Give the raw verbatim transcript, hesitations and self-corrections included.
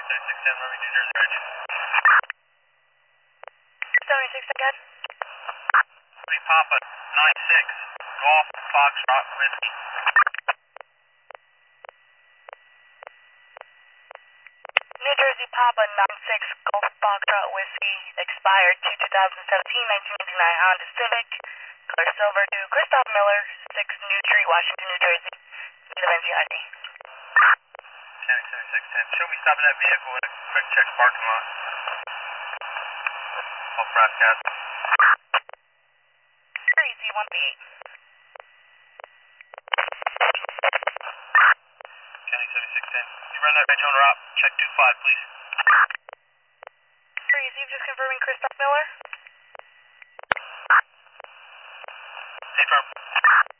seventy-six ten, Romeo, New Jersey Ridge. seventy-six again. three Papa, nine six, Golf, Foxtrot, Whiskey. New Jersey Papa, nine six, Golf, Foxtrot, Whiskey, expired to twenty seventeen, nineteen eighty-nine Honda Civic, color silver to Christoph Miller, six New Street, Washington, New Jersey. Need of N G I D. County seventy-six ten, show me stopping that vehicle in a quick check parking lot. Off brass cat. Crazy, one B eight. County seventy-six ten, you run that ridge owner up, check two five, please. Crazy, just confirming Christoph Miller. Stay firm.